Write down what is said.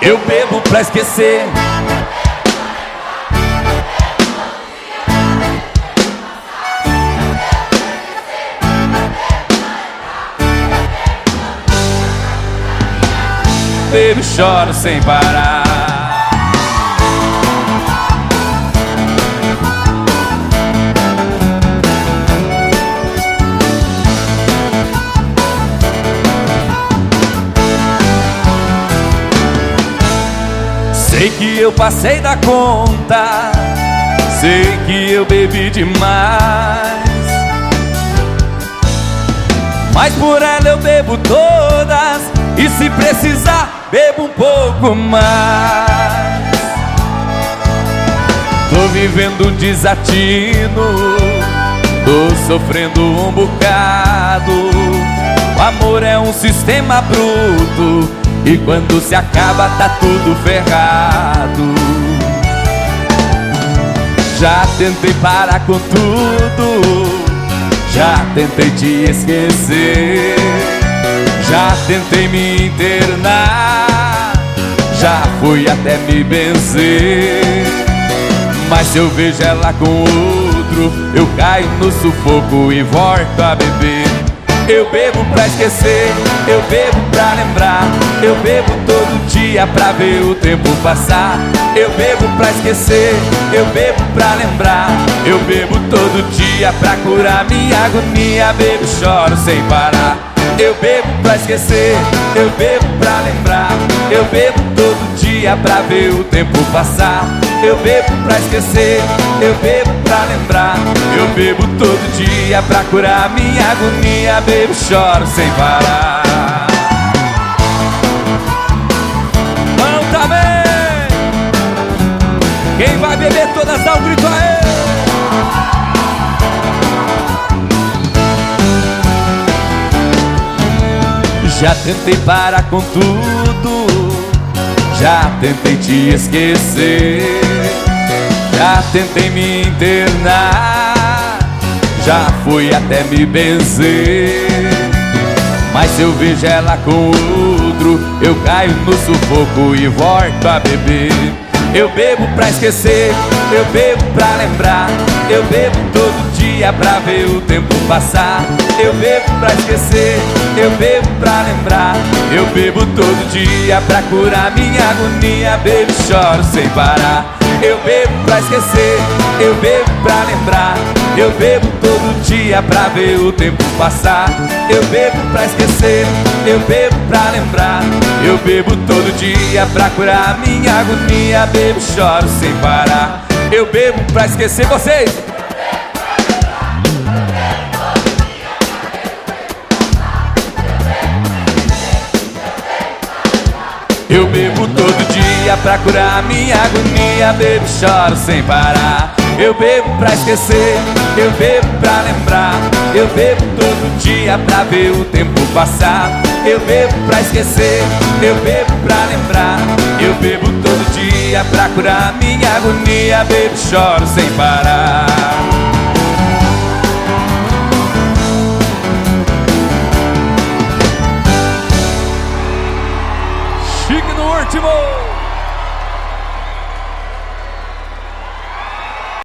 Eu bebo pra esquecer. Bebo e choro sem parar. Sei que eu passei da conta, sei que eu bebi demais, mas por ela eu bebo todas, e se precisar bebo um pouco mais. Tô vivendo um desatino, tô sofrendo um bocado. O amor é um sistema bruto, e quando se acaba tá tudo ferrado. Já tentei parar com tudo, já tentei te esquecer, já tentei me internar, já fui até me benzer. Mas se eu vejo ela com outro, eu caio no sufoco e volto a beber. Eu bebo pra esquecer, eu bebo pra lembrar, eu bebo todo dia pra ver o tempo passar. Eu bebo pra esquecer, eu bebo pra lembrar, eu bebo todo dia pra curar minha agonia. Bebo e choro sem parar. Eu bebo pra esquecer, eu bebo pra lembrar, eu bebo todo dia pra ver o tempo passar. Eu bebo pra esquecer, eu bebo pra lembrar, eu bebo todo dia pra curar minha agonia. Bebo e choro sem parar. Vamos também! Quem vai beber todas dá um grito aí! Já tentei parar com tudo, já tentei te esquecer, já tentei me internar, já fui até me benzer. Mas se eu vejo ela com outro, eu caio no sufoco e volto a beber. Eu bebo pra esquecer, eu bebo pra lembrar, eu bebo todo dia pra ver o tempo passar. Eu bebo pra esquecer, eu bebo pra lembrar, eu bebo todo dia pra curar minha agonia. Bebo e choro sem parar. Eu bebo pra esquecer, eu bebo pra lembrar, eu bebo todo dia pra ver o tempo passar. Eu bebo pra esquecer, eu bebo pra lembrar, eu bebo todo dia pra curar minha agonia. Bebo e choro sem parar. Eu bebo pra esquecer vocês. Eu bebo todo dia pra curar minha agonia. Bebo e choro sem parar. Eu bebo pra esquecer, eu bebo pra lembrar, eu bebo todo dia pra ver o tempo passar. Eu bebo pra esquecer, eu bebo pra lembrar, eu bebo todo dia pra curar minha agonia. Bebo e choro sem parar.